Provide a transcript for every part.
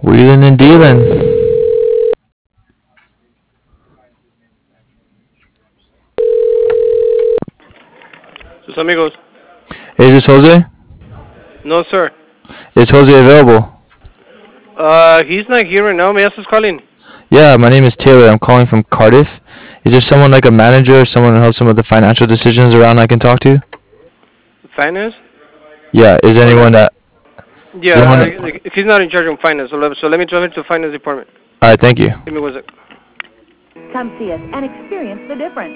Wheeling and dealing. Sus amigos. Is this Jose? No, sir. Is Jose available? He's not here right now. May I ask who's calling? Yeah, my name is Taylor. I'm calling from Cardiff. Is there someone like a manager or someone who helps him with the financial decisions around I can talk to? Finance? Yeah, is there anyone that... Yeah, Someone... he's not in charge of finance, so let me transfer to the finance department. Alright, thank you. Give me one sec. Come see us and experience the difference.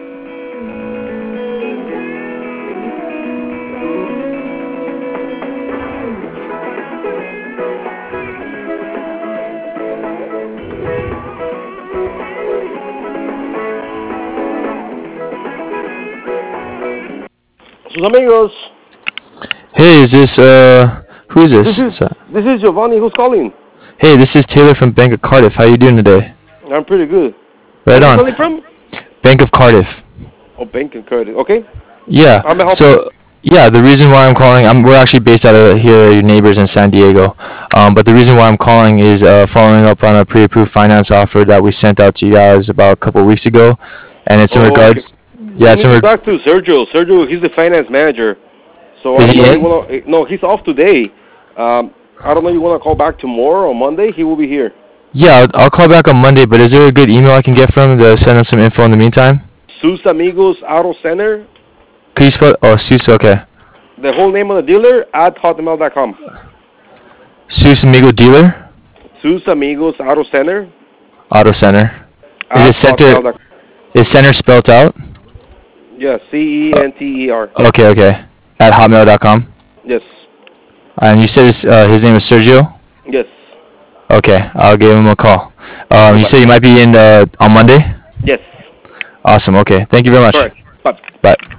Sus amigos. Hey, is this, who is this? This is Giovanni. Who's calling? Hey, this is Taylor from Bank of Cardiff. How you doing today? I'm pretty good. Right Where on. are you calling from? Bank of Cardiff. Oh, Bank and Credit. Okay. Yeah. So, yeah, the reason why I'm calling, we're actually based out of here, your neighbors in San Diego. But the reason why I'm calling is following up on a pre-approved finance offer that we sent out to you guys about a couple of weeks ago, and it's in regards. Okay. Yeah, it's in talk to Sergio. Sergio, he's the finance manager. So Is I he don't know in? if you wanna, no, he's off today. I don't know if you want to call back tomorrow or Monday. He will be here. Yeah, I'll call back on Monday. But is there a good email I can get from him to send him some info in the meantime? Sus Amigos Auto Center. Could you spell? Oh, Sus. Okay. The whole name of the dealer at hotmail.com. Sus Amigo Dealer. Sus Amigos Auto Center. Auto Center. Is it center? hotmail.com. Is center spelled out? Yes, CENTER. Okay, okay. At hotmail.com. Yes. And you said his name is Sergio? Yes. Okay, I'll give him a call. You said you might be in on Monday? Yes. Awesome, okay. Thank you very much. All right. Bye. Bye.